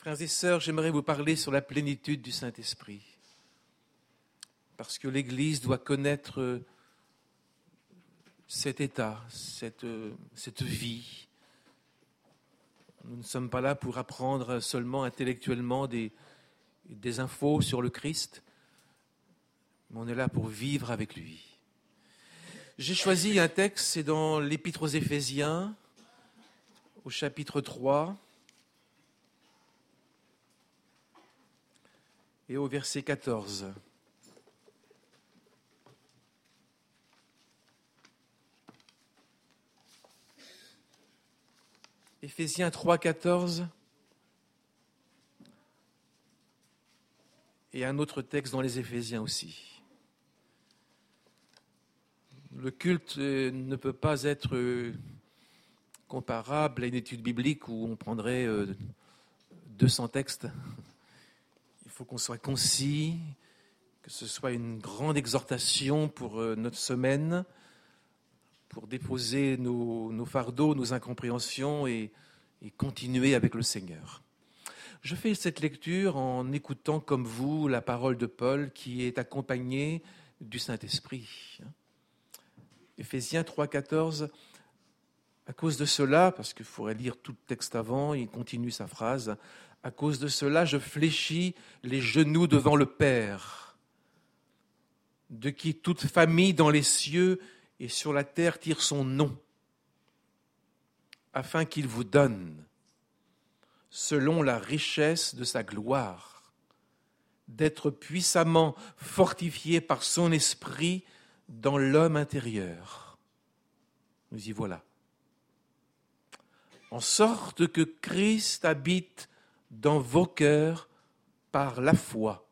Frères et sœurs, j'aimerais vous parler sur la plénitude du Saint-Esprit. Parce que l'Église doit connaître cet état, cette vie. Nous ne sommes pas là pour apprendre seulement intellectuellement des infos sur le Christ, mais on est là pour vivre avec lui. J'ai choisi un texte, c'est dans l'Épître aux Éphésiens, au chapitre 3, et au verset 14. Éphésiens 3, 14. Et un autre texte dans les Éphésiens aussi. Le culte ne peut pas être comparable à une étude biblique où on prendrait 200 textes. Il faut qu'on soit concis, que ce soit une grande exhortation pour notre semaine, pour déposer nos fardeaux, nos incompréhensions et continuer avec le Seigneur. Je fais cette lecture en écoutant comme vous la parole de Paul qui est accompagnée du Saint-Esprit. Éphésiens 3, 14. À cause de cela, parce qu'il faudrait lire tout le texte avant, il continue sa phrase, à cause de cela, je fléchis les genoux devant le Père, de qui toute famille dans les cieux et sur la terre tire son nom, afin qu'il vous donne, selon la richesse de sa gloire, d'être puissamment fortifié par son esprit dans l'homme intérieur. Nous y voilà. En sorte que Christ habite dans vos cœurs par la foi,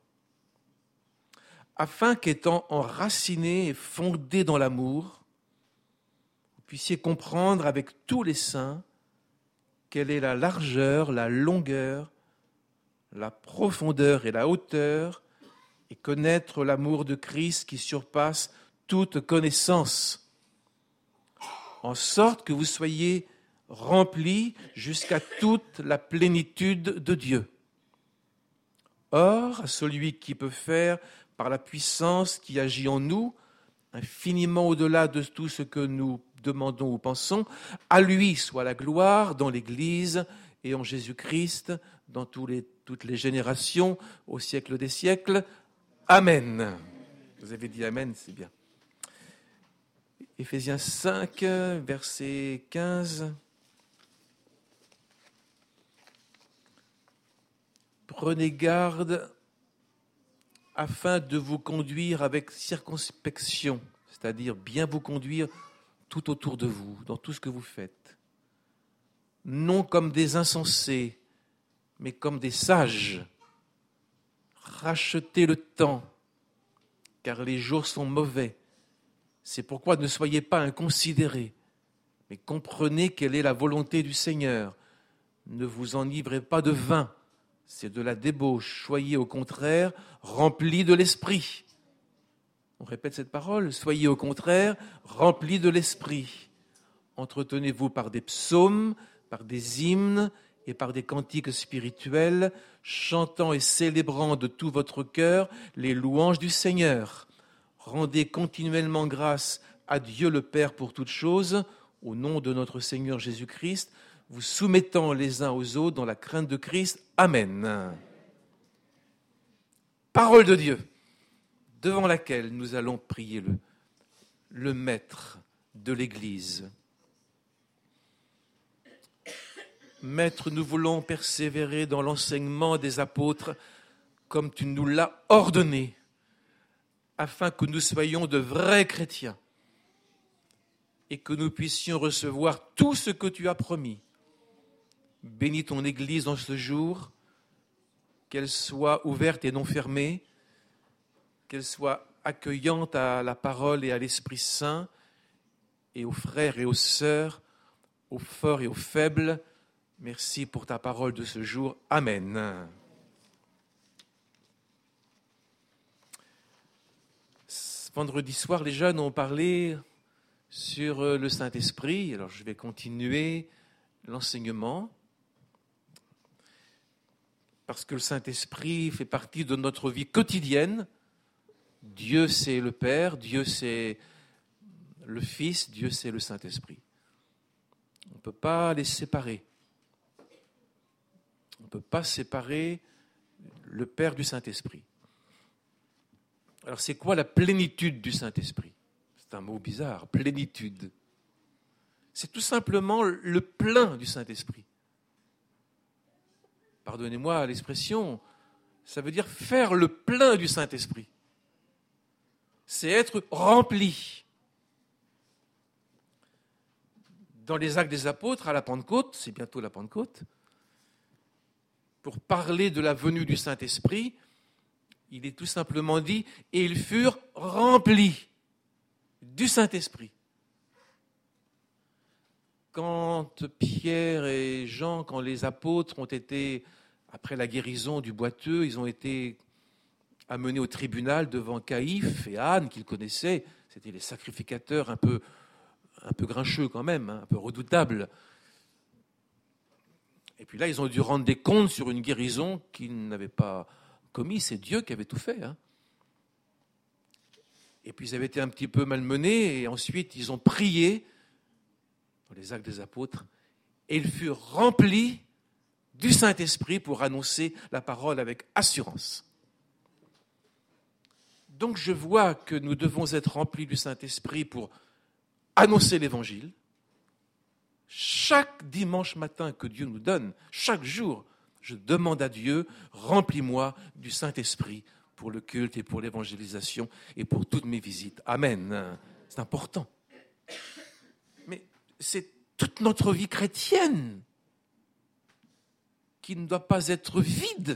afin qu'étant enracinés et fondés dans l'amour, vous puissiez comprendre avec tous les saints quelle est la largeur, la longueur, la profondeur et la hauteur, et connaître l'amour de Christ qui surpasse toute connaissance, en sorte que vous soyez remplis jusqu'à toute la plénitude de Dieu. Or, à celui qui peut faire, par la puissance qui agit en nous, infiniment au-delà de tout ce que nous demandons ou pensons, à lui soit la gloire dans l'Église et en Jésus-Christ, dans toutes les générations, au siècle des siècles. Amen. Vous avez dit Amen, c'est bien. Éphésiens 5, verset 15. Prenez garde afin de vous conduire avec circonspection, c'est-à-dire bien vous conduire tout autour de vous, dans tout ce que vous faites. Non comme des insensés, mais comme des sages. Rachetez le temps, car les jours sont mauvais. C'est pourquoi ne soyez pas inconsidérés, mais comprenez quelle est la volonté du Seigneur. Ne vous enivrez pas de vin, c'est de la débauche. Soyez au contraire remplis de l'esprit. On répète cette parole. Soyez au contraire remplis de l'esprit. Entretenez-vous par des psaumes, par des hymnes et par des cantiques spirituels, chantant et célébrant de tout votre cœur les louanges du Seigneur. Rendez continuellement grâce à Dieu le Père pour toutes choses, au nom de notre Seigneur Jésus-Christ, vous soumettant les uns aux autres dans la crainte de Christ. Amen. Parole de Dieu, devant laquelle nous allons prier le Maître de l'Église. Maître, nous voulons persévérer dans l'enseignement des apôtres comme tu nous l'as ordonné, afin que nous soyons de vrais chrétiens et que nous puissions recevoir tout ce que tu as promis. Bénis ton Église en ce jour, qu'elle soit ouverte et non fermée, qu'elle soit accueillante à la parole et à l'Esprit Saint, et aux frères et aux sœurs, aux forts et aux faibles. Merci pour ta parole de ce jour. Amen. Vendredi soir, les jeunes ont parlé sur le Saint-Esprit. Alors, je vais continuer l'enseignement. parce que le Saint-Esprit fait partie de notre vie quotidienne. Dieu, c'est le Père, Dieu, c'est le Fils, Dieu, c'est le Saint-Esprit. On ne peut pas les séparer. On ne peut pas séparer le Père du Saint-Esprit. Alors, c'est quoi la plénitude du Saint-Esprit? C'est un mot bizarre, plénitude. C'est tout simplement le plein du Saint-Esprit. Pardonnez-moi l'expression, ça veut dire faire le plein du Saint-Esprit. C'est être rempli. Dans les Actes des Apôtres, à la Pentecôte, c'est bientôt la Pentecôte, pour parler de la venue du Saint-Esprit, il est tout simplement dit « et ils furent remplis du Saint-Esprit ». Quand Pierre et Jean, quand les apôtres ont été, après la guérison du boiteux, ils ont été amenés au tribunal devant Caïphe et Anne, qu'ils connaissaient, c'était les sacrificateurs un peu grincheux quand même, un peu redoutables. Et puis là, ils ont dû rendre des comptes sur une guérison qu'ils n'avaient pas commise. C'est Dieu qui avait tout fait. Et puis ils avaient été un petit peu malmenés, et ensuite ils ont prié, dans les Actes des Apôtres, et ils furent remplis du Saint-Esprit pour annoncer la parole avec assurance. Donc je vois que nous devons être remplis du Saint-Esprit pour annoncer l'Évangile. Chaque dimanche matin que Dieu nous donne, chaque jour, je demande à Dieu, remplis-moi du Saint-Esprit pour le culte et pour l'évangélisation et pour toutes mes visites. Amen. C'est important. Mais c'est toute notre vie chrétienne qui ne doit pas être vide,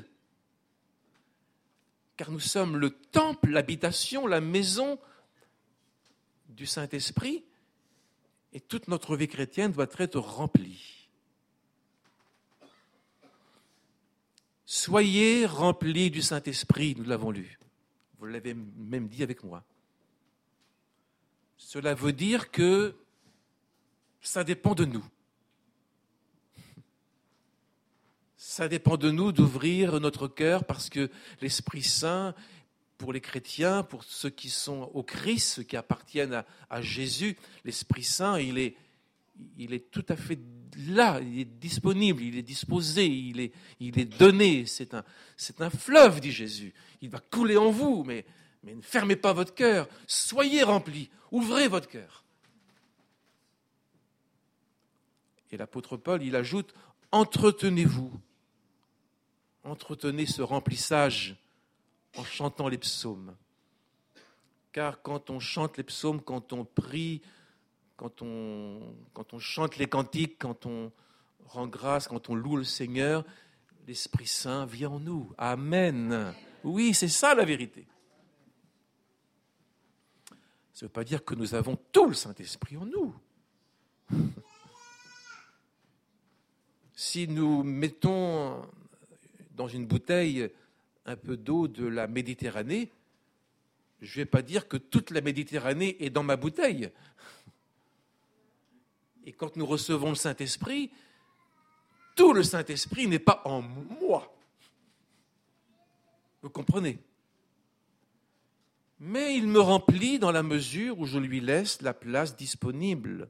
car nous sommes le temple, l'habitation, la maison du Saint-Esprit, et toute notre vie chrétienne doit être remplie. Soyez remplis du Saint-Esprit, nous l'avons lu. Vous l'avez même dit avec moi. Cela veut dire que ça dépend de nous. Ça dépend de nous d'ouvrir notre cœur parce que l'Esprit Saint, pour les chrétiens, pour ceux qui sont au Christ, ceux qui appartiennent à Jésus, l'Esprit Saint, il est tout à fait là, il est disponible, il est disposé, il est donné. C'est un fleuve, dit Jésus. Il va couler en vous, mais ne fermez pas votre cœur. Soyez remplis, ouvrez votre cœur. Et l'apôtre Paul, il ajoute, entretenez-vous. Entretenez ce remplissage en chantant les psaumes. Car quand on chante les psaumes, quand on prie, quand on chante les cantiques, quand on rend grâce, quand on loue le Seigneur, l'Esprit Saint vient en nous. Amen. Oui, c'est ça la vérité. Ça ne veut pas dire que nous avons tout le Saint-Esprit en nous. Si nous mettons dans une bouteille un peu d'eau de la Méditerranée, je ne vais pas dire que toute la Méditerranée est dans ma bouteille. Et quand nous recevons le Saint-Esprit, tout le Saint-Esprit n'est pas en moi. Vous comprenez? Mais il me remplit dans la mesure où je lui laisse la place disponible.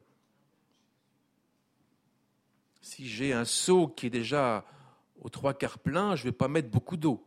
Si j'ai un seau qui est déjà aux 3/4 plein, je ne vais pas mettre beaucoup d'eau.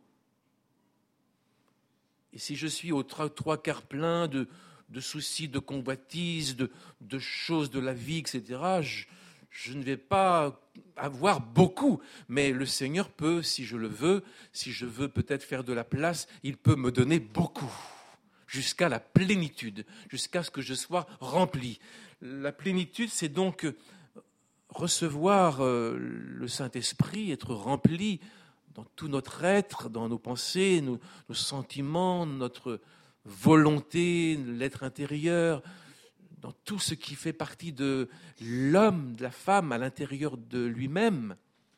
Et si je suis aux 3/4 plein de soucis, de convoitises, de choses de la vie, etc., je ne vais pas avoir beaucoup. Mais le Seigneur peut, si je le veux, si je veux peut-être faire de la place, il peut me donner beaucoup, jusqu'à la plénitude, jusqu'à ce que je sois rempli. La plénitude, c'est donc recevoir le Saint-Esprit, être rempli dans tout notre être, dans nos pensées, nos sentiments, notre volonté, l'être intérieur, dans tout ce qui fait partie de l'homme, de la femme, à l'intérieur de lui-même.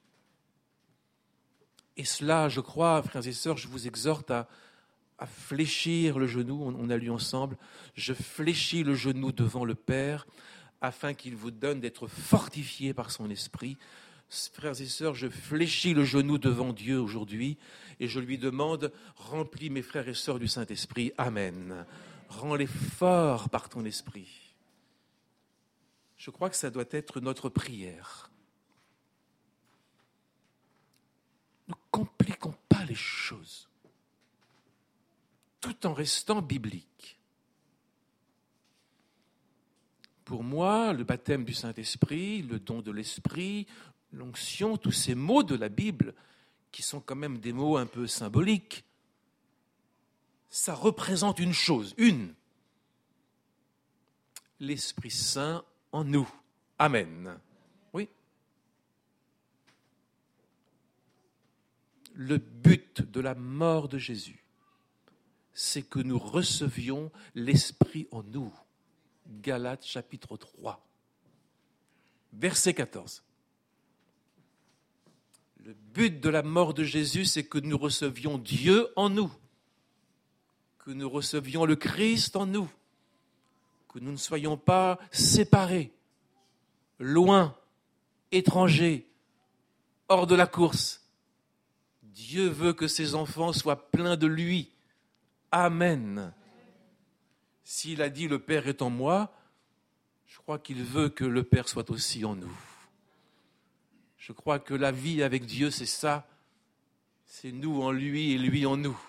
Et cela, je crois, frères et sœurs, je vous exhorte à fléchir le genou. On a lu ensemble, je fléchis le genou devant le Père, afin qu'il vous donne d'être fortifié par son esprit, Frères et sœurs, je fléchis le genou devant Dieu aujourd'hui et je lui demande, remplis mes frères et sœurs du Saint-Esprit. Amen. Rends-les forts par ton esprit. Je crois que ça doit être notre prière. Ne compliquons pas les choses, tout en restant bibliques. Pour moi, le baptême du Saint-Esprit, le don de l'Esprit, l'onction, tous ces mots de la Bible, qui sont quand même des mots un peu symboliques, ça représente une chose, l'Esprit Saint en nous. Amen. Oui. Le but de la mort de Jésus, c'est que nous recevions l'Esprit en nous. Galates chapitre 3, verset 14. Le but de la mort de Jésus, c'est que nous recevions Dieu en nous, que nous recevions le Christ en nous, que nous ne soyons pas séparés, loin, étrangers, hors de la course. Dieu veut que ses enfants soient pleins de lui. Amen. S'il a dit « le Père est en moi », je crois qu'il veut que le Père soit aussi en nous. Je crois que la vie avec Dieu, c'est ça. C'est nous en lui et lui en nous.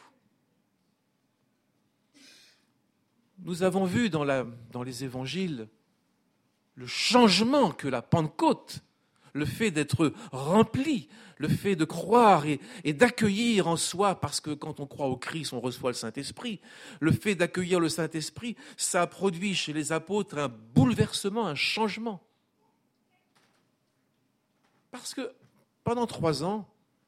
Nous avons vu dans les évangiles le changement que la Pentecôte, le fait d'être rempli, le fait de croire et d'accueillir en soi, parce que quand on croit au Christ, on reçoit le Saint-Esprit, le fait d'accueillir le Saint-Esprit, ça a produit chez les apôtres un bouleversement, un changement. Parce que pendant 3 ans,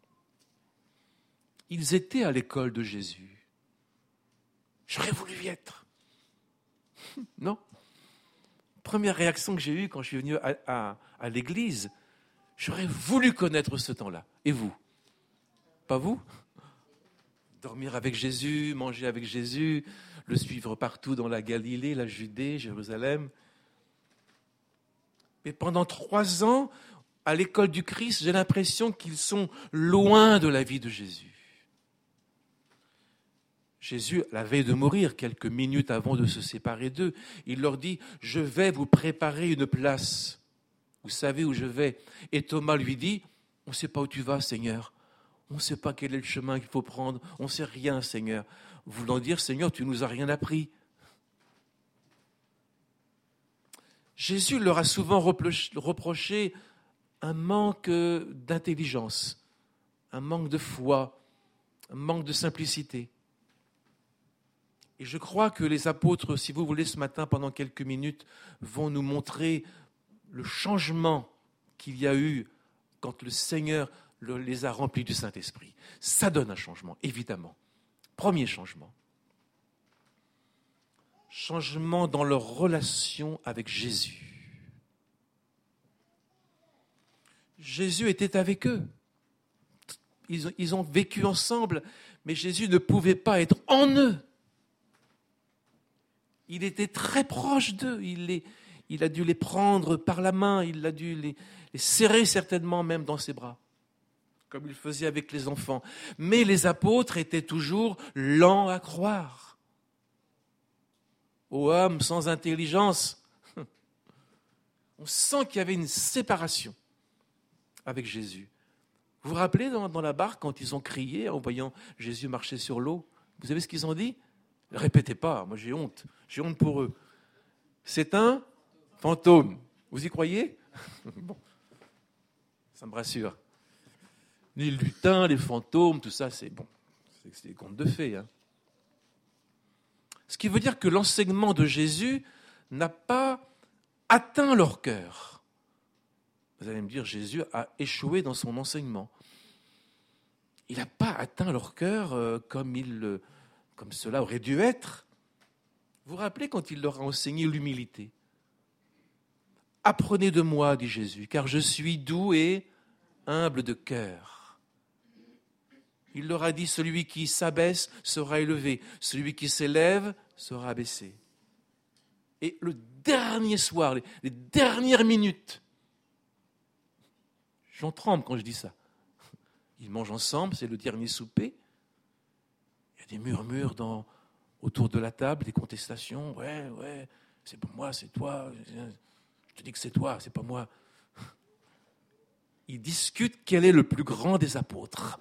ils étaient à l'école de Jésus. J'aurais voulu y être. Non. Première réaction que j'ai eue quand je suis venu à l'église, j'aurais voulu connaître ce temps-là. Et vous? Pas vous? Dormir avec Jésus, manger avec Jésus, le suivre partout dans la Galilée, la Judée, Jérusalem. Mais pendant 3 ans, à l'école du Christ, j'ai l'impression qu'ils sont loin de la vie de Jésus. Jésus, la veille de mourir, quelques minutes avant de se séparer d'eux, il leur dit « Je vais vous préparer une place. Vous savez où je vais ?» Et Thomas lui dit « On ne sait pas où tu vas, Seigneur. On ne sait pas quel est le chemin qu'il faut prendre. On ne sait rien, Seigneur. » Voulant dire « Seigneur, tu ne nous as rien appris. » Jésus leur a souvent reproché un manque d'intelligence, un manque de foi, un manque de simplicité. Et je crois que les apôtres, si vous voulez, ce matin, pendant quelques minutes, vont nous montrer le changement qu'il y a eu quand le Seigneur les a remplis du Saint-Esprit. Ça donne un changement, évidemment. Premier changement. Changement dans leur relation avec Jésus. Jésus était avec eux. Ils ont vécu ensemble, mais Jésus ne pouvait pas être en eux. Il était très proche d'eux, il a dû les prendre par la main, il a dû les serrer certainement même dans ses bras, comme il faisait avec les enfants. Mais les apôtres étaient toujours lents à croire. Ô homme sans intelligence, on sent qu'il y avait une séparation avec Jésus. Vous vous rappelez dans la barque quand ils ont crié en voyant Jésus marcher sur l'eau? Vous savez ce qu'ils ont dit? Répétez pas, moi j'ai honte pour eux. C'est un fantôme. Vous y croyez? Bon, ça me rassure. Les lutins, les fantômes, tout ça, c'est bon. C'est des contes de fées. Hein. Ce qui veut dire que l'enseignement de Jésus n'a pas atteint leur cœur. Vous allez me dire, Jésus a échoué dans son enseignement. Il n'a pas atteint leur cœur comme cela aurait dû être. Vous vous rappelez quand il leur a enseigné l'humilité? Apprenez de moi, dit Jésus, car je suis doux et humble de cœur. Il leur a dit, celui qui s'abaisse sera élevé, celui qui s'élève sera abaissé. Et le dernier soir, les dernières minutes, J'en tremble quand je dis ça. Ils mangent ensemble, c'est le dernier souper. Il y a des murmures autour de la table, des contestations. Ouais, c'est pas moi, c'est toi. Je te dis que c'est toi, c'est pas moi. Ils discutent quel est le plus grand des apôtres.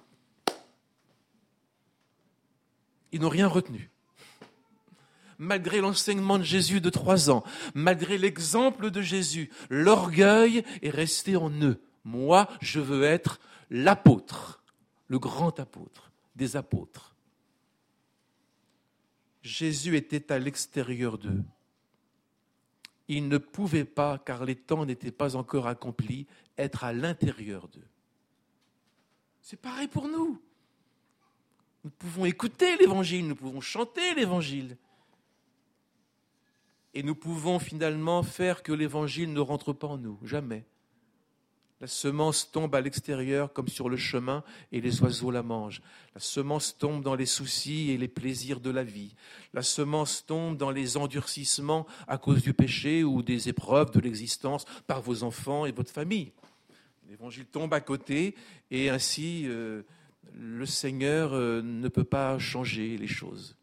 Ils n'ont rien retenu. Malgré l'enseignement de Jésus de 3 ans, malgré l'exemple de Jésus, l'orgueil est resté en eux. Moi, je veux être l'apôtre, le grand apôtre des apôtres. Jésus était à l'extérieur d'eux. Il ne pouvait pas, car les temps n'étaient pas encore accomplis, être à l'intérieur d'eux. C'est pareil pour nous. Nous pouvons écouter l'Évangile, nous pouvons chanter l'Évangile. Et nous pouvons finalement faire que l'Évangile ne rentre pas en nous, jamais. La semence tombe à l'extérieur comme sur le chemin et les oiseaux la mangent. La semence tombe dans les soucis et les plaisirs de la vie. La semence tombe dans les endurcissements à cause du péché ou des épreuves de l'existence par vos enfants et votre famille. L'Évangile tombe à côté et ainsi le Seigneur ne peut pas changer les choses.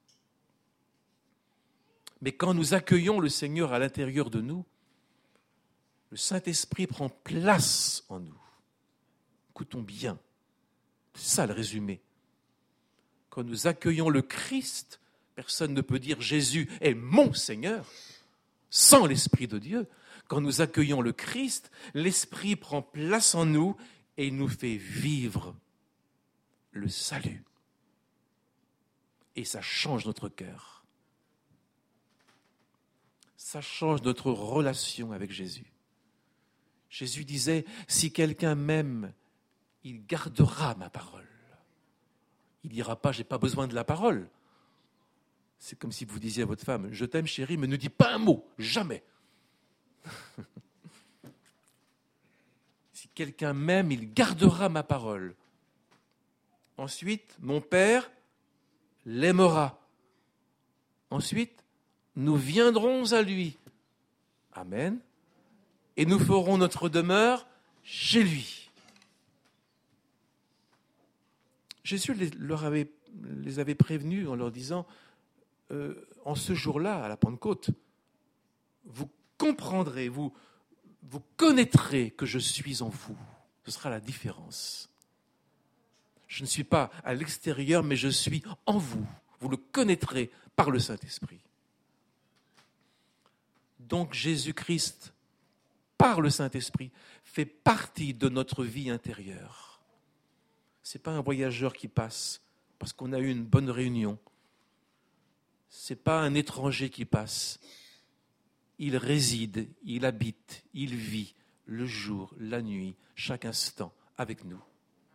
Mais quand nous accueillons le Seigneur à l'intérieur de nous, le Saint-Esprit prend place en nous. Écoutons bien, c'est ça le résumé. Quand nous accueillons le Christ, personne ne peut dire Jésus est mon Seigneur sans l'Esprit de Dieu. Quand nous accueillons le Christ, l'Esprit prend place en nous et il nous fait vivre le salut. Et ça change notre cœur. Ça change notre relation avec Jésus. Jésus disait, si quelqu'un m'aime, il gardera ma parole. Il ne dira pas, je n'ai pas besoin de la parole. C'est comme si vous disiez à votre femme, je t'aime chérie, mais ne dis pas un mot, jamais. Si quelqu'un m'aime, il gardera ma parole. Ensuite, mon Père l'aimera. Ensuite, nous viendrons à lui. Amen. Et nous ferons notre demeure chez lui. Jésus les avait prévenus en leur disant, en ce jour-là, à la Pentecôte, vous comprendrez, vous connaîtrez que je suis en vous. Ce sera la différence. Je ne suis pas à l'extérieur, mais je suis en vous. Vous le connaîtrez par le Saint-Esprit. Donc Jésus-Christ, par le Saint-Esprit, fait partie de notre vie intérieure. Ce n'est pas un voyageur qui passe parce qu'on a eu une bonne réunion. Ce n'est pas un étranger qui passe. Il réside, il habite, il vit le jour, la nuit, chaque instant avec nous.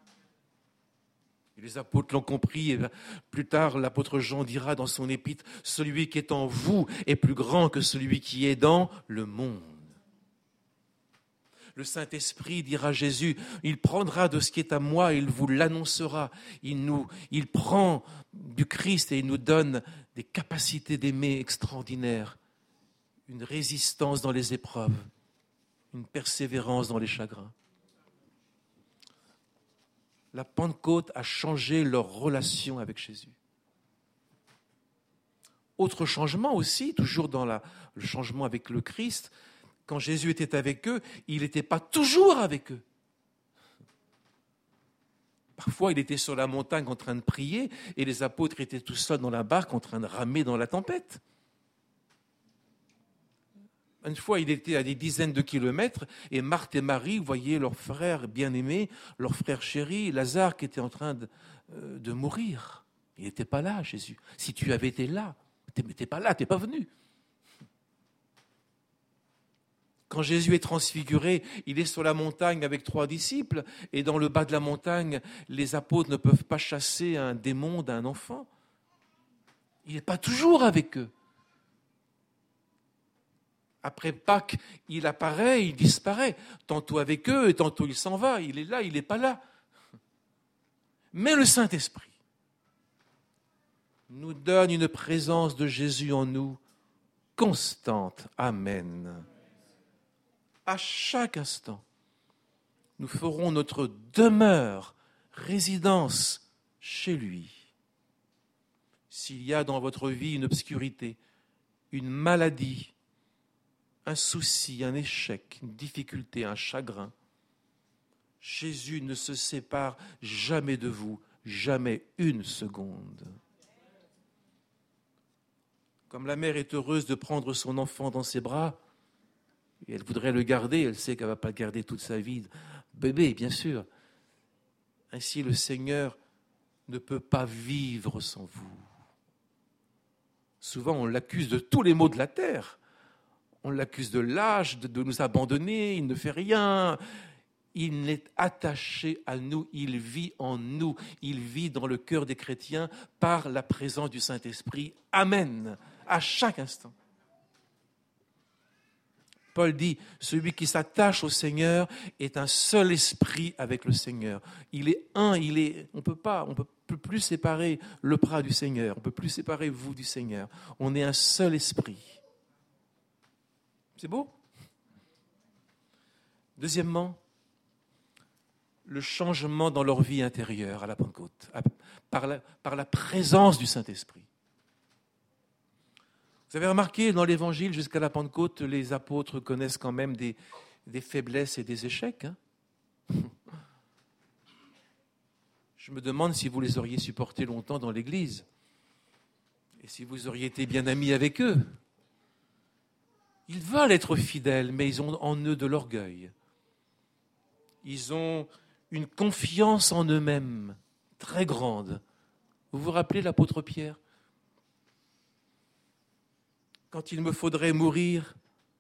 Et les apôtres l'ont compris, et plus tard l'apôtre Jean dira dans son épître, « Celui qui est en vous est plus grand que celui qui est dans le monde. » Le Saint-Esprit, dira Jésus, il prendra de ce qui est à moi et il vous l'annoncera. Il prend du Christ et il nous donne des capacités d'aimer extraordinaires, une résistance dans les épreuves, une persévérance dans les chagrins. La Pentecôte a changé leur relation avec Jésus. Autre changement aussi, toujours dans le changement avec le Christ, quand Jésus était avec eux, il n'était pas toujours avec eux. Parfois, il était sur la montagne en train de prier et les apôtres étaient tout seuls dans la barque en train de ramer dans la tempête. Une fois, il était à des dizaines de kilomètres et Marthe et Marie voyaient leur frère bien-aimé, leur frère chéri, Lazare, qui était en train de mourir. Il n'était pas là, Jésus. Si tu avais été là, tu n'étais pas là, tu n'es pas venu. Quand Jésus est transfiguré, il est sur la montagne avec 3 disciples et dans le bas de la montagne, les apôtres ne peuvent pas chasser un démon d'un enfant. Il n'est pas toujours avec eux. Après Pâques, il apparaît, il disparaît, tantôt avec eux et tantôt il s'en va, il est là, il n'est pas là. Mais le Saint-Esprit nous donne une présence de Jésus en nous constante. Amen. À chaque instant. nous ferons notre demeure, résidence chez lui. S'il y a dans votre vie une obscurité, une maladie, un souci, un échec, une difficulté, un chagrin, Jésus ne se sépare jamais de vous, jamais une seconde. Comme la mère est heureuse de prendre son enfant dans ses bras, et elle voudrait le garder, elle sait qu'elle ne va pas le garder toute sa vie, bébé, bien sûr. Ainsi, le Seigneur ne peut pas vivre sans vous. Souvent, on l'accuse de tous les maux de la terre. On l'accuse de l'âge, de nous abandonner, il ne fait rien. Il est attaché à nous, il vit en nous, il vit dans le cœur des chrétiens par la présence du Saint-Esprit. Amen. À chaque instant. Paul dit, celui qui s'attache au Seigneur est un seul esprit avec le Seigneur. Il est un, on peut plus séparer le bras du Seigneur, on ne peut plus séparer vous du Seigneur. On est un seul esprit. C'est beau? Deuxièmement, le changement dans leur vie intérieure à la Pentecôte, par la présence du Saint-Esprit. Vous avez remarqué, dans l'Évangile, jusqu'à la Pentecôte, les apôtres connaissent quand même des faiblesses et des échecs. Je me demande si vous les auriez supportés longtemps dans l'Église et si vous auriez été bien amis avec eux. Ils veulent être fidèles, mais ils ont en eux de l'orgueil. Ils ont une confiance en eux-mêmes très grande. Vous vous rappelez l'apôtre Pierre ? Quand il me faudrait mourir,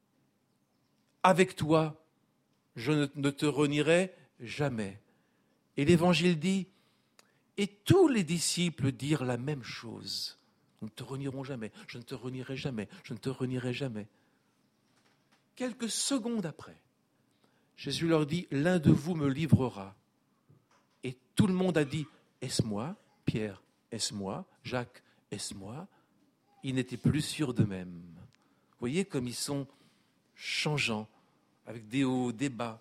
avec toi, je ne te renierai jamais. Et l'Évangile dit, et tous les disciples dirent la même chose. Nous ne te renierons jamais, je ne te renierai jamais, je ne te renierai jamais. Quelques secondes après, Jésus leur dit, l'un de vous me livrera. Et tout le monde a dit, est-ce moi ? Pierre, est-ce moi ? Jacques, est-ce moi ? Ils n'étaient plus sûrs d'eux-mêmes. Vous voyez comme ils sont changeants, avec des hauts, des bas.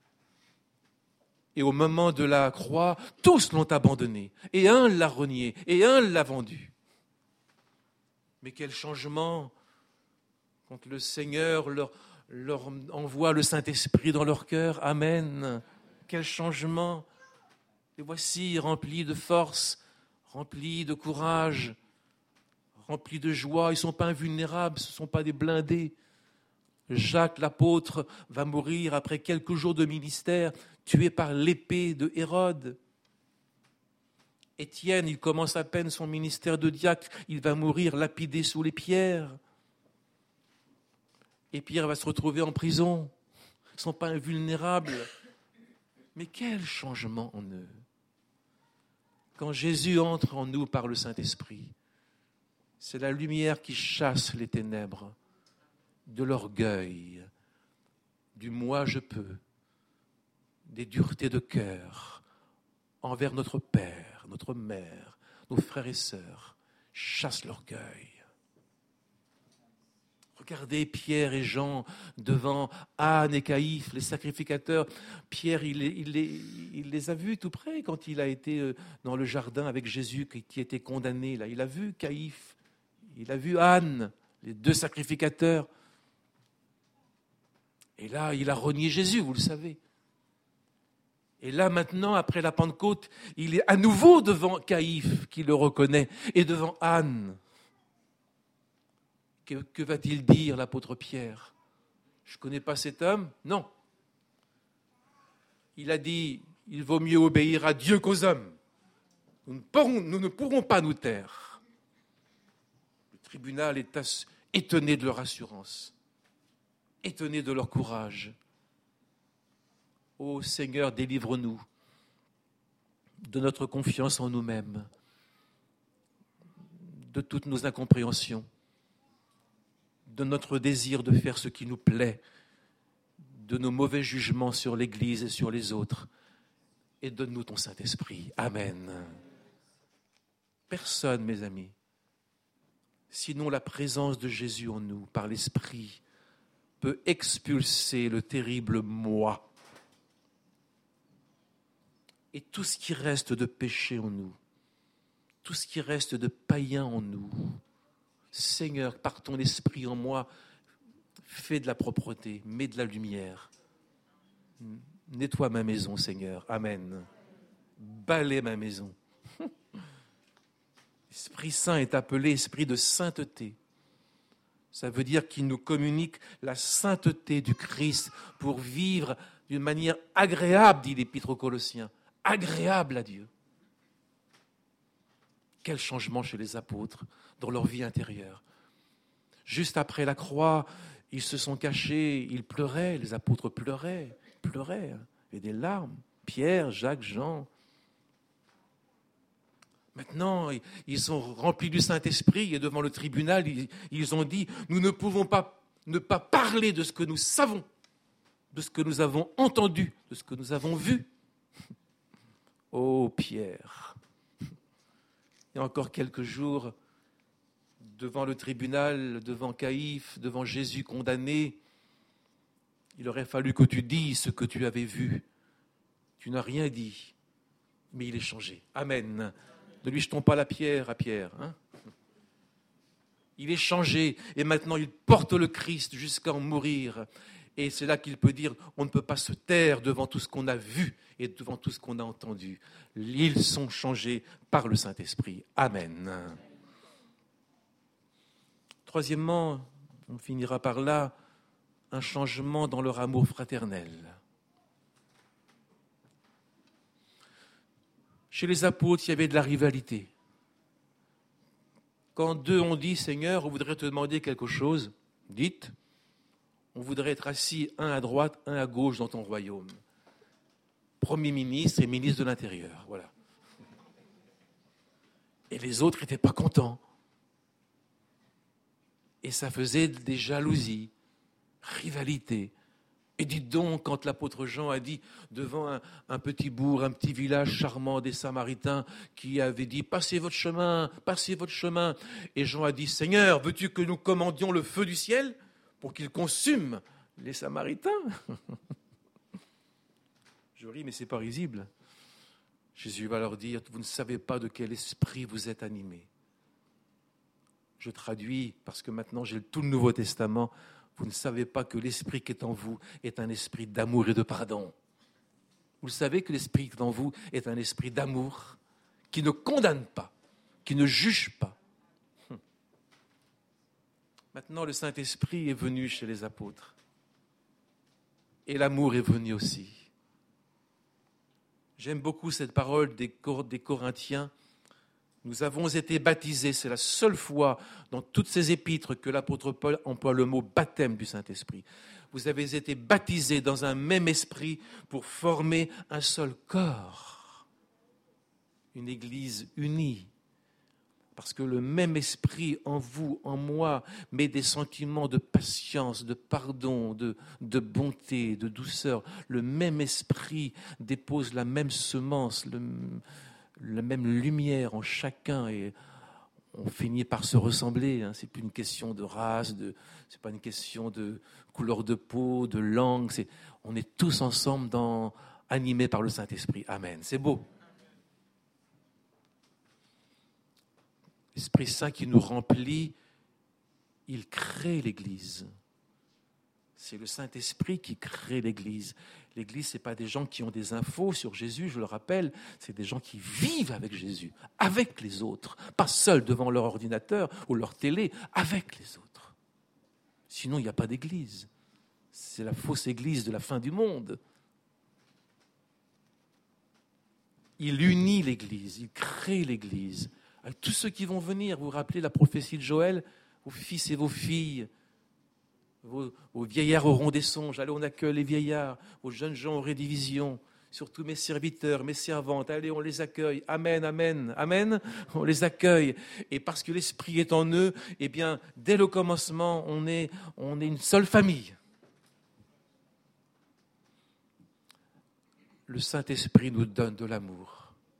Et au moment de la croix, tous l'ont abandonné. Et un l'a renié, et un l'a vendu. Mais quel changement quand le Seigneur leur envoie le Saint-Esprit dans leur cœur. Amen. Quel changement. Les voici remplis de force, remplis de courage, remplis de joie. Ils ne sont pas invulnérables, ce ne sont pas des blindés. Jacques, l'apôtre, va mourir après quelques jours de ministère, tué par l'épée de Hérode. Étienne, il commence à peine son ministère de diacre, il va mourir lapidé sous les pierres. Et Pierre va se retrouver en prison. Ils ne sont pas invulnérables. Mais quel changement en eux. Quand Jésus entre en nous par le Saint-Esprit, c'est la lumière qui chasse les ténèbres de l'orgueil, du moi je peux, des duretés de cœur envers notre père, notre mère, nos frères et sœurs. Chasse l'orgueil. Regardez Pierre et Jean devant Anne et Caïphe, les sacrificateurs. Pierre, il les a vus tout près quand il a été dans le jardin avec Jésus qui était condamné. Là, il a vu Caïphe, il a vu Anne, les deux sacrificateurs. Et là, il a renié Jésus, vous le savez. Et là, maintenant, après la Pentecôte, il est à nouveau devant Caïphe, qui le reconnaît, et devant Anne. Que va-t-il dire, l'apôtre Pierre ? Je ne connais pas cet homme ? Non. Il a dit, il vaut mieux obéir à Dieu qu'aux hommes. Nous ne pourrons pas nous taire. Le tribunal est étonné de leur assurance, étonné de leur courage. Ô Seigneur, délivre-nous de notre confiance en nous-mêmes, de toutes nos incompréhensions, de notre désir de faire ce qui nous plaît, de nos mauvais jugements sur l'Église et sur les autres, et donne-nous ton Saint-Esprit. Amen. Personne, mes amis, sinon la présence de Jésus en nous, par l'Esprit, peut expulser le terrible moi et tout ce qui reste de péché en nous, tout ce qui reste de païen en nous. Seigneur, par ton esprit en moi, fais de la propreté, mets de la lumière. Nettoie ma maison, Seigneur. Amen. Balaie ma maison. L'Esprit Saint est appelé esprit de sainteté. Ça veut dire qu'il nous communique la sainteté du Christ pour vivre d'une manière agréable, dit l'Épître aux Colossiens. Agréable à Dieu. Quel changement chez les apôtres dans leur vie intérieure. Juste après la croix, ils se sont cachés, ils pleuraient, les apôtres pleuraient, et des larmes. Pierre, Jacques, Jean. Maintenant, ils sont remplis du Saint-Esprit et devant le tribunal, ils ont dit, nous ne pouvons pas ne pas parler de ce que nous savons, de ce que nous avons entendu, de ce que nous avons vu. Oh Pierre, il y a encore quelques jours, devant le tribunal, devant Caïphe, devant Jésus condamné, il aurait fallu que tu dises ce que tu avais vu. Tu n'as rien dit, mais il est changé. Amen. Ne lui jetons pas la pierre à Pierre. Hein. Il est changé et maintenant il porte le Christ jusqu'à en mourir. Et c'est là qu'il peut dire, on ne peut pas se taire devant tout ce qu'on a vu et devant tout ce qu'on a entendu. Ils sont changés par le Saint-Esprit. Amen. Troisièmement, on finira par là, un changement dans leur amour fraternel. Chez les apôtres, il y avait de la rivalité. Quand deux ont dit, Seigneur, on voudrait te demander quelque chose, dites, on voudrait être assis un à droite, un à gauche dans ton royaume. Premier ministre et ministre de l'Intérieur, voilà. Et les autres n'étaient pas contents. Et ça faisait des jalousies, rivalités. Et dites donc, quand l'apôtre Jean a dit devant un petit bourg, un petit village charmant des Samaritains qui avait dit « Passez votre chemin, passez votre chemin ». Et Jean a dit « Seigneur, veux-tu que nous commandions le feu du ciel pour qu'il consume les Samaritains ?» Je ris, mais ce n'est pas risible. Jésus va leur dire « Vous ne savez pas de quel esprit vous êtes animés. » Je traduis parce que maintenant j'ai tout le Nouveau Testament. Vous ne savez pas que l'esprit qui est en vous est un esprit d'amour et de pardon. Vous savez que l'esprit qui est en vous est un esprit d'amour qui ne condamne pas, qui ne juge pas. Maintenant, le Saint-Esprit est venu chez les apôtres. Et l'amour est venu aussi. J'aime beaucoup cette parole des Corinthiens. Nous avons été baptisés, c'est la seule fois dans toutes ces épîtres que l'apôtre Paul emploie le mot baptême du Saint-Esprit. Vous avez été baptisés dans un même esprit pour former un seul corps, une église unie. Parce que le même esprit en vous, en moi, met des sentiments de patience, de pardon, de bonté, de douceur. Le même esprit dépose la même semence, la même lumière en chacun et on finit par se ressembler. Hein. C'est plus une question de race, c'est pas une question de couleur de peau, de langue. On est tous ensemble animés par le Saint-Esprit. Amen. C'est beau. L'Esprit Saint qui nous remplit, il crée l'Église. C'est le Saint-Esprit qui crée l'Église. L'Église, ce n'est pas des gens qui ont des infos sur Jésus, je le rappelle, c'est des gens qui vivent avec Jésus, avec les autres, pas seuls devant leur ordinateur ou leur télé, avec les autres. Sinon, il n'y a pas d'Église. C'est la fausse Église de la fin du monde. Il unit l'Église, il crée l'Église. Avec tous ceux qui vont venir, vous vous rappelez la prophétie de Joël, vos fils et vos filles, vos vieillards auront des songes, allez on accueille les vieillards, vos jeunes gens auront des visions, surtout mes serviteurs, mes servantes, allez on les accueille, amen, amen, amen, on les accueille. Et parce que l'Esprit est en eux, eh bien, dès le commencement, on est une seule famille. Le Saint-Esprit nous donne de l'amour.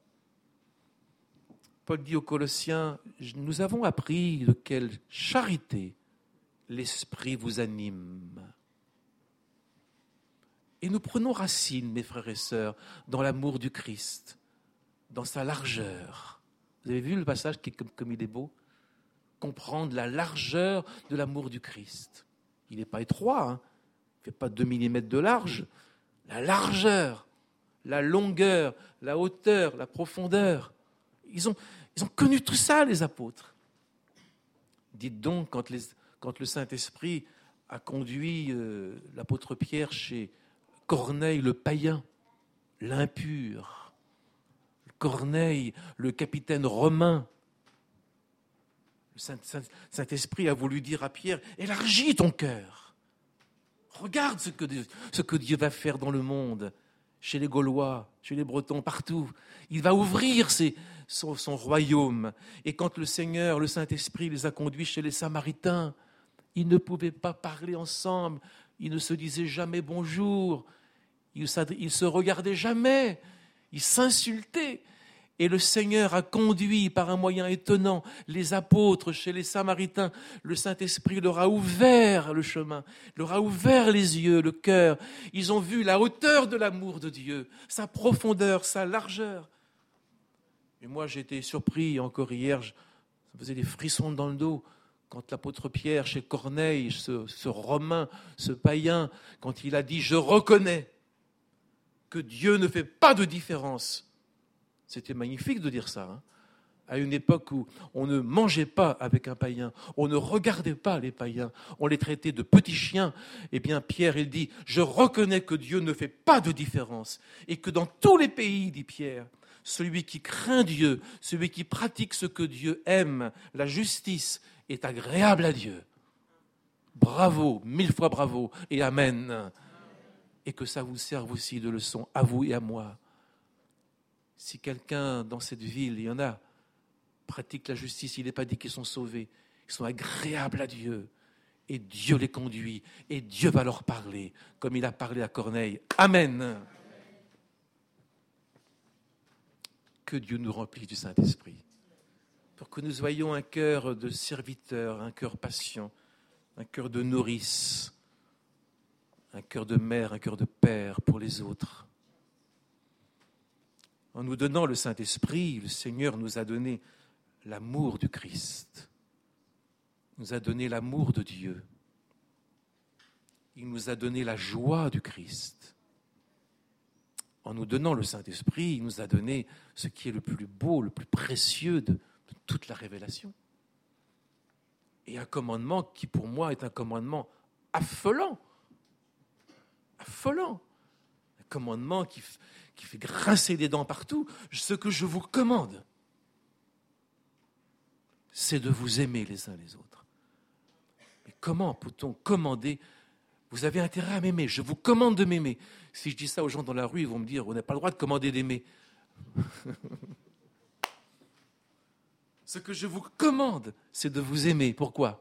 Paul dit aux Colossiens, nous avons appris de quelle charité l'Esprit vous anime. Et nous prenons racine, mes frères et sœurs, dans l'amour du Christ, dans sa largeur. Vous avez vu le passage comme il est beau? Comprendre la largeur de l'amour du Christ. Il n'est pas étroit, hein. Il ne fait pas 2 millimètres de large. La largeur, la longueur, la hauteur, la profondeur. Ils ont connu tout ça, les apôtres. Dites donc, quand le Saint-Esprit a conduit l'apôtre Pierre chez Corneille le païen, l'impur, Corneille le capitaine romain, le Saint-Esprit a voulu dire à Pierre, élargis ton cœur. Regarde ce que Dieu va faire dans le monde, chez les Gaulois, chez les Bretons, partout. Il va ouvrir son royaume. Et quand le Seigneur, le Saint-Esprit, les a conduits chez les Samaritains, ils ne pouvaient pas parler ensemble. Ils ne se disaient jamais bonjour. Ils ne se regardaient jamais. Ils s'insultaient. Et le Seigneur a conduit par un moyen étonnant les apôtres chez les Samaritains. Le Saint-Esprit leur a ouvert le chemin, leur a ouvert les yeux, le cœur. Ils ont vu la hauteur de l'amour de Dieu, sa profondeur, sa largeur. Et moi, j'ai été surpris encore hier, ça me faisait des frissons dans le dos, quand l'apôtre Pierre, chez Corneille, ce Romain, ce païen, quand il a dit « Je reconnais que Dieu ne fait pas de différence ». C'était magnifique de dire ça, hein. À une époque où on ne mangeait pas avec un païen, on ne regardait pas les païens, on les traitait de petits chiens. Eh bien, Pierre, il dit, je reconnais que Dieu ne fait pas de différence et que dans tous les pays, dit Pierre, celui qui craint Dieu, celui qui pratique ce que Dieu aime, la justice, est agréable à Dieu. Bravo, 1000 fois bravo et amen. Et que ça vous serve aussi de leçon à vous et à moi. Si quelqu'un dans cette ville, il y en a, pratique la justice, il n'est pas dit qu'ils sont sauvés. Ils sont agréables à Dieu. Et Dieu les conduit. Et Dieu va leur parler, comme il a parlé à Corneille. Amen. Que Dieu nous remplisse du Saint-Esprit. Pour que nous ayons un cœur de serviteur, un cœur patient, un cœur de nourrice, un cœur de mère, un cœur de père pour les autres. En nous donnant le Saint-Esprit, le Seigneur nous a donné l'amour du Christ, nous a donné l'amour de Dieu. Il nous a donné la joie du Christ. En nous donnant le Saint-Esprit, il nous a donné ce qui est le plus beau, le plus précieux de toute la révélation. Et un commandement qui, pour moi, est un commandement affolant. Affolant. Un commandement qui fait grincer des dents partout. Ce que je vous commande, c'est de vous aimer les uns les autres. Mais comment peut-on commander? Vous avez intérêt à m'aimer, je vous commande de m'aimer. Si je dis ça aux gens dans la rue, ils vont me dire, on n'a pas le droit de commander d'aimer. Ce que je vous commande, c'est de vous aimer. Pourquoi?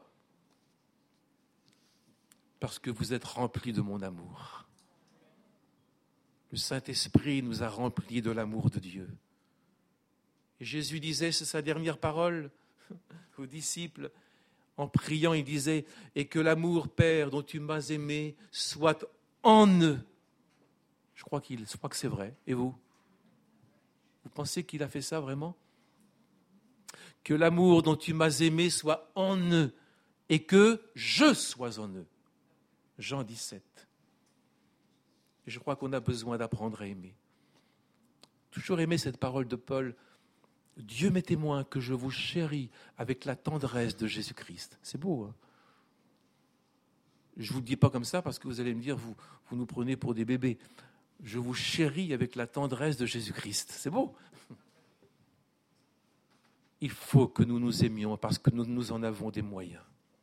Parce que vous êtes remplis de mon amour. Le Saint-Esprit nous a remplis de l'amour de Dieu. Et Jésus disait, c'est sa dernière parole aux disciples, en priant, il disait, et que l'amour, Père, dont tu m'as aimé, soit en eux. Je crois que c'est vrai. Et vous? Vous pensez qu'il a fait ça vraiment? Que l'amour dont tu m'as aimé soit en eux et que je sois en eux. Jean 17. Et je crois qu'on a besoin d'apprendre à aimer. Toujours aimer cette parole de Paul. Dieu m'est témoin que je vous chéris avec la tendresse de Jésus-Christ. C'est beau, hein? Je ne vous le dis pas comme ça parce que vous allez me dire, vous nous prenez pour des bébés. Je vous chéris avec la tendresse de Jésus-Christ. C'est beau. Il faut que nous nous aimions parce que nous en avons des moyens.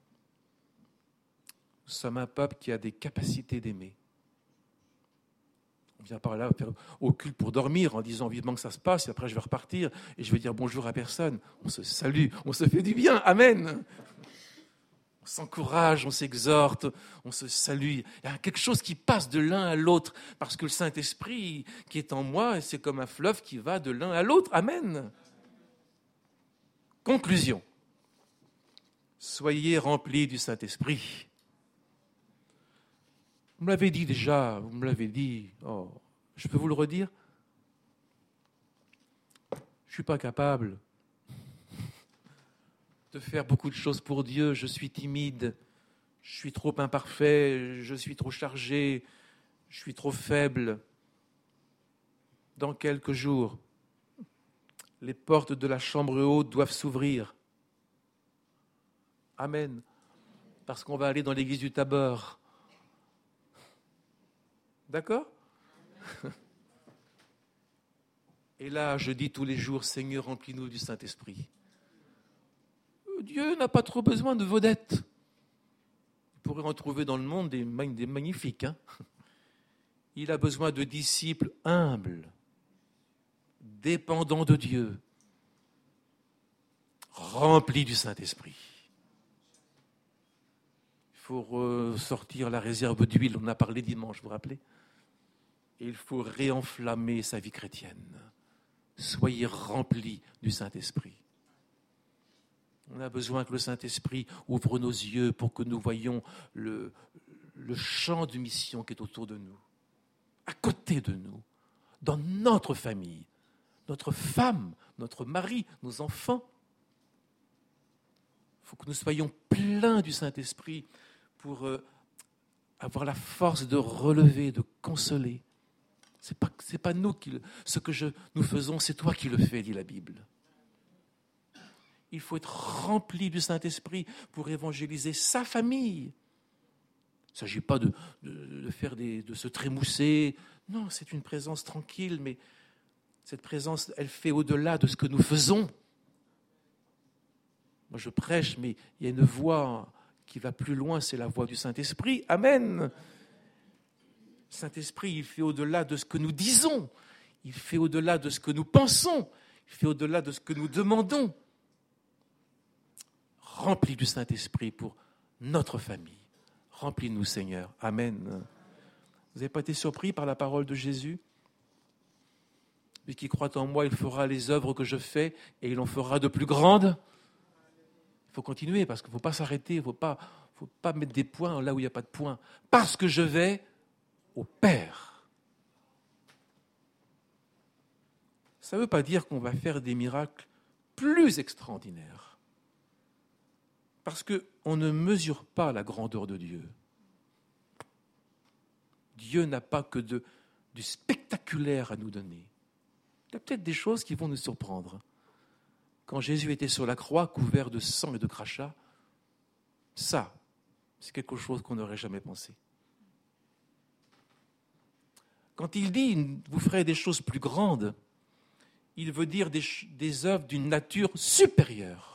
Nous sommes un peuple qui a des capacités d'aimer. On vient par là faire au culte pour dormir en disant vivement que ça se passe et après je vais repartir et je vais dire bonjour à personne. On se salue, on se fait du bien. Amen. On s'encourage, on s'exhorte, on se salue. Il y a quelque chose qui passe de l'un à l'autre parce que le Saint-Esprit qui est en moi, c'est comme un fleuve qui va de l'un à l'autre. Amen. Conclusion. Soyez remplis du Saint-Esprit. Vous me l'avez dit déjà, vous me l'avez dit. Oh, je peux vous le redire? Je ne suis pas capable de faire beaucoup de choses pour Dieu. Je suis timide, je suis trop imparfait, je suis trop chargé, je suis trop faible. Dans quelques jours, les portes de la chambre haute doivent s'ouvrir. Amen. Parce qu'on va aller dans l'église du Tabor. D'accord? Et là, je dis tous les jours, Seigneur, remplis-nous du Saint-Esprit. Dieu n'a pas trop besoin de vedettes. Vous pourrez en trouver dans le monde des magnifiques. Hein. Il a besoin de disciples humbles, dépendants de Dieu, remplis du Saint-Esprit. Il faut sortir la réserve d'huile, on en a parlé dimanche, vous vous rappelez? Et il faut réenflammer sa vie chrétienne. Soyez remplis du Saint-Esprit. On a besoin que le Saint-Esprit ouvre nos yeux pour que nous voyions le champ de mission qui est autour de nous, à côté de nous, dans notre famille, notre femme, notre mari, nos enfants. Il faut que nous soyons pleins du Saint-Esprit pour avoir la force de relever, de consoler. C'est pas nous ce que nous faisons, c'est toi qui le fais, dit la Bible. Il faut être rempli du Saint-Esprit pour évangéliser sa famille. Il ne s'agit pas de se trémousser. Non, c'est une présence tranquille, mais cette présence, elle fait au-delà de ce que nous faisons. Moi, je prêche, mais il y a une voix qui va plus loin, c'est la voix du Saint-Esprit. Amen. Le Saint-Esprit, il fait au-delà de ce que nous disons. Il fait au-delà de ce que nous pensons. Il fait au-delà de ce que nous demandons. Remplis du Saint-Esprit pour notre famille. Remplis-nous, Seigneur. Amen. Vous n'avez pas été surpris par la parole de Jésus? Lui qui croit en moi, il fera les œuvres que je fais et il en fera de plus grandes. Il faut continuer parce qu'il ne faut pas s'arrêter, il ne faut pas mettre des points là où il n'y a pas de points. Parce que je vais au Père. Ça ne veut pas dire qu'on va faire des miracles plus extraordinaires. Parce qu'on ne mesure pas la grandeur de Dieu. Dieu n'a pas que du spectaculaire à nous donner. Il y a peut-être des choses qui vont nous surprendre. Quand Jésus était sur la croix, couvert de sang et de crachats, ça, c'est quelque chose qu'on n'aurait jamais pensé. Quand il dit « vous ferez des choses plus grandes », il veut dire des œuvres d'une nature supérieure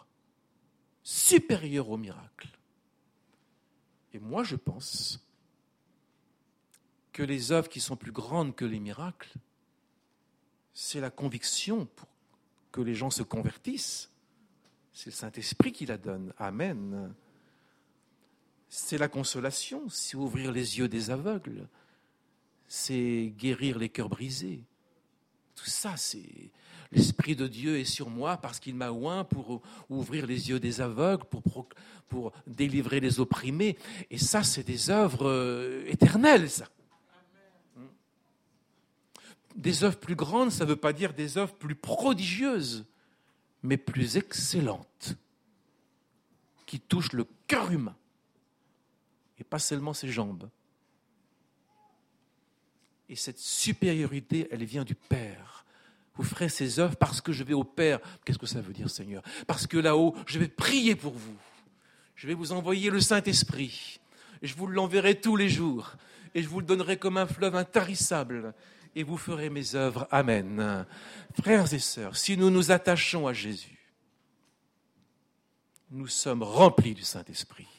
au miracle. Et moi, je pense que les œuvres qui sont plus grandes que les miracles, c'est la conviction pour que les gens se convertissent. C'est le Saint-Esprit qui la donne. Amen. C'est la consolation, c'est ouvrir les yeux des aveugles, c'est guérir les cœurs brisés. Tout ça, c'est... L'Esprit de Dieu est sur moi parce qu'il m'a oint pour ouvrir les yeux des aveugles, pour délivrer les opprimés. Et ça, c'est des œuvres éternelles, ça. Des œuvres plus grandes, ça ne veut pas dire des œuvres plus prodigieuses, mais plus excellentes, qui touchent le cœur humain, et pas seulement ses jambes. Et cette supériorité, elle vient du Père. Vous ferez ces œuvres parce que je vais au Père. Qu'est-ce que ça veut dire, Seigneur? Parce que là-haut, je vais prier pour vous. Je vais vous envoyer le Saint-Esprit. Et je vous l'enverrai tous les jours. Et je vous le donnerai comme un fleuve intarissable. Et vous ferez mes œuvres. Amen. Frères et sœurs, si nous nous attachons à Jésus, nous sommes remplis du Saint-Esprit.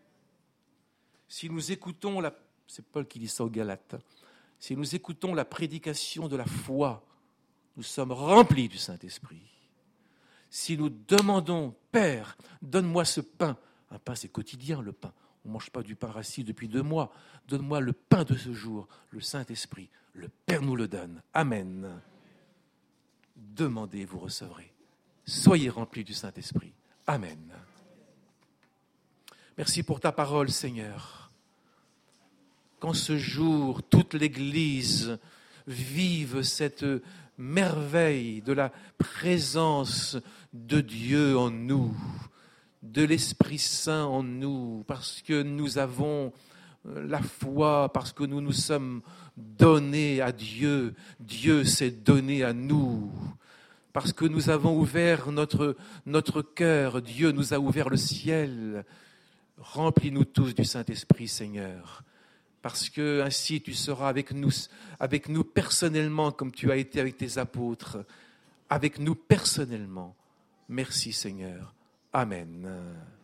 Si nous écoutons c'est Paul qui dit ça aux Galates, si nous écoutons la prédication de la foi, nous sommes remplis du Saint-Esprit. Si nous demandons, Père, donne-moi ce pain. Un pain, c'est quotidien, le pain. On ne mange pas du pain rassis depuis 2 mois. Donne-moi le pain de ce jour, le Saint-Esprit. Le Père nous le donne. Amen. Demandez, vous recevrez. Soyez remplis du Saint-Esprit. Amen. Merci pour ta parole, Seigneur. qu'en ce jour, toute l'Église vive cette merveille de la présence de Dieu en nous, de l'Esprit Saint en nous, parce que nous avons la foi, parce que nous nous sommes donnés à Dieu, Dieu s'est donné à nous, parce que nous avons ouvert notre cœur, Dieu nous a ouvert le ciel. Remplis-nous tous du Saint-Esprit, Seigneur, parce que ainsi tu seras avec nous personnellement, comme tu as été avec tes apôtres, avec nous personnellement. Merci, Seigneur. Amen.